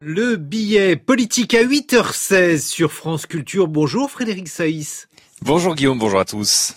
Le billet politique à 8h16 sur France Culture. Bonjour Frédéric Saïs. Bonjour Guillaume, bonjour à tous.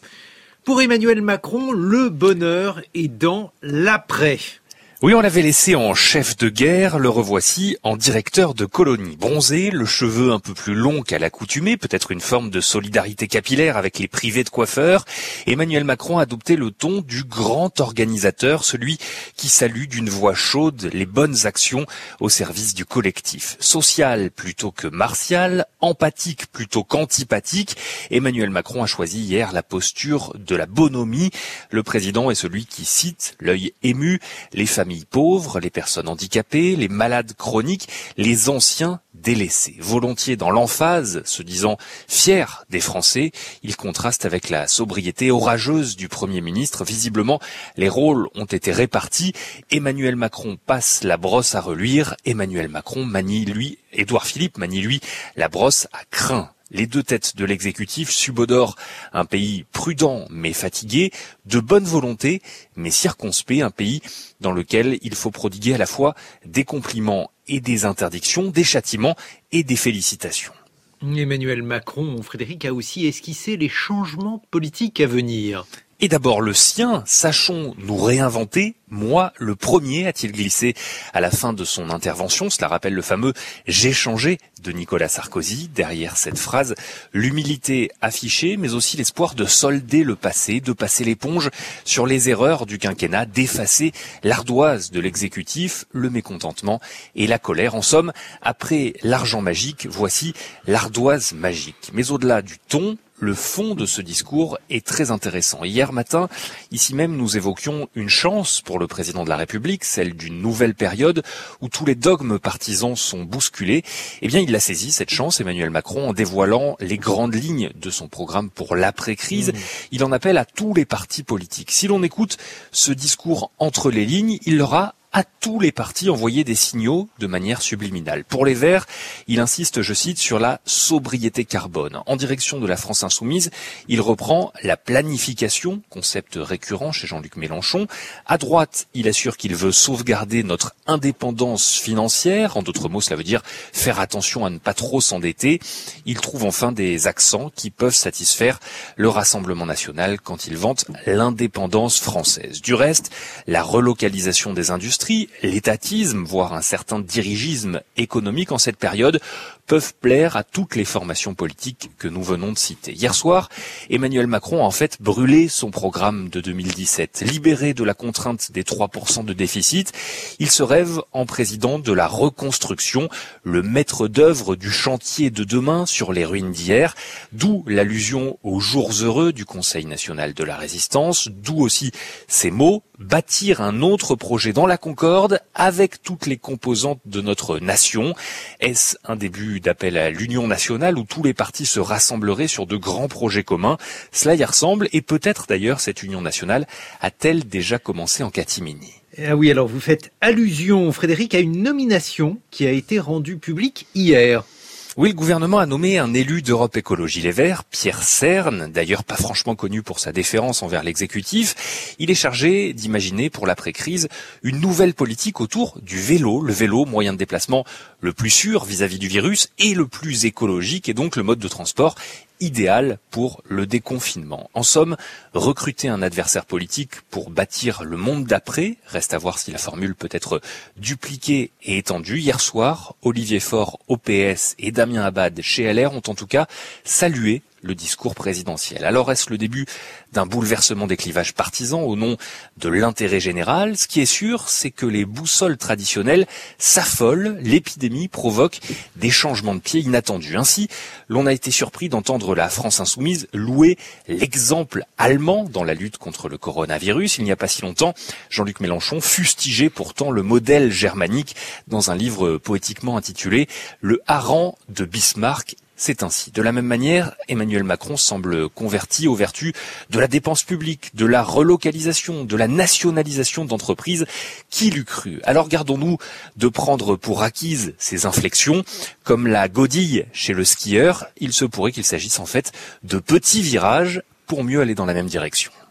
Pour Emmanuel Macron, le bonheur est dans l'après. Oui, on l'avait laissé en chef de guerre, le revoici en directeur de colonie. Bronzé, le cheveu un peu plus long qu'à l'accoutumée, peut-être une forme de solidarité capillaire avec les privés de coiffeurs. Emmanuel Macron a adopté le ton du grand organisateur, celui qui salue d'une voix chaude les bonnes actions au service du collectif. Social plutôt que martial, empathique plutôt qu'antipathique, Emmanuel Macron a choisi hier la posture de la bonhomie. Le président est celui qui cite, l'œil ému, les familles pauvres, les personnes handicapées, les malades chroniques, les anciens délaissés. Volontiers dans l'emphase, se disant fier des Français, il contraste avec la sobriété orageuse du Premier ministre. Visiblement, les rôles ont été répartis. Emmanuel Macron passe la brosse à reluire. Emmanuel Macron Édouard Philippe manie lui la brosse à crin. Les deux têtes de l'exécutif subodorent un pays prudent mais fatigué, de bonne volonté mais circonspect, un pays dans lequel il faut prodiguer à la fois des compliments et des interdictions, des châtiments et des félicitations. Emmanuel Macron, Frédéric, a aussi esquissé les changements politiques à venir. Et d'abord le sien, sachons nous réinventer, moi le premier, a-t-il glissé à la fin de son intervention. Cela rappelle le fameux « j'ai changé » de Nicolas Sarkozy. Derrière cette phrase, l'humilité affichée, mais aussi l'espoir de solder le passé, de passer l'éponge sur les erreurs du quinquennat, d'effacer l'ardoise de l'exécutif, le mécontentement et la colère. En somme, après l'argent magique, voici l'ardoise magique. Mais au-delà du ton, le fond de ce discours est très intéressant. Hier matin, ici même, nous évoquions une chance pour le président de la République, celle d'une nouvelle période où tous les dogmes partisans sont bousculés. Eh bien, il a saisi cette chance, Emmanuel Macron, en dévoilant les grandes lignes de son programme pour l'après-crise. Il en appelle à tous les partis politiques. Si l'on écoute ce discours entre les lignes, il leur a à tous les partis envoyer des signaux de manière subliminale. Pour les Verts, il insiste, je cite, sur la sobriété carbone. En direction de la France insoumise, il reprend la planification, concept récurrent chez Jean-Luc Mélenchon. À droite, il assure qu'il veut sauvegarder notre indépendance financière. En d'autres mots, cela veut dire faire attention à ne pas trop s'endetter. Il trouve enfin des accents qui peuvent satisfaire le Rassemblement national quand il vante l'indépendance française. Du reste, la relocalisation des industries, l'étatisme, voire un certain dirigisme économique en cette période peuvent plaire à toutes les formations politiques que nous venons de citer. Hier soir, Emmanuel Macron a en fait brûlé son programme de 2017. Libéré de la contrainte des 3% de déficit, il se rêve en président de la reconstruction, le maître d'œuvre du chantier de demain sur les ruines d'hier, d'où l'allusion aux jours heureux du Conseil national de la résistance, d'où aussi ces mots, bâtir un autre projet dans la concorde avec toutes les composantes de notre nation. Est-ce un début d'appel à l'union nationale où tous les partis se rassembleraient sur de grands projets communs? Cela y ressemble, et peut-être d'ailleurs cette union nationale a-t-elle déjà commencé en catimini? Ah oui, alors vous faites allusion, Frédéric, à une nomination qui a été rendue publique hier. Oui, le gouvernement a nommé un élu d'Europe Écologie Les Verts, Pierre Cern, d'ailleurs pas franchement connu pour sa déférence envers l'exécutif. Il est chargé d'imaginer pour l'après-crise une nouvelle politique autour du vélo. Le vélo, moyen de déplacement le plus sûr vis-à-vis du virus et le plus écologique, et donc le mode de transport idéal pour le déconfinement. En somme, recruter un adversaire politique pour bâtir le monde d'après, reste à voir si la formule peut être dupliquée et étendue. Hier soir, Olivier Faure au PS et Damien Abad chez LR ont en tout cas salué le discours présidentiel. Alors est-ce le début d'un bouleversement des clivages partisans au nom de l'intérêt général? Ce qui est sûr, c'est que les boussoles traditionnelles s'affolent, l'épidémie provoque des changements de pied inattendus. Ainsi, l'on a été surpris d'entendre la France insoumise louer l'exemple allemand dans la lutte contre le coronavirus. Il n'y a pas si longtemps, Jean-Luc Mélenchon fustigeait pourtant le modèle germanique dans un livre poétiquement intitulé « Le hareng de Bismarck ». C'est ainsi. De la même manière, Emmanuel Macron semble converti aux vertus de la dépense publique, de la relocalisation, de la nationalisation d'entreprises. Qui l'eût cru? Alors gardons-nous de prendre pour acquises ces inflexions. Comme la godille chez le skieur, il se pourrait qu'il s'agisse en fait de petits virages pour mieux aller dans la même direction.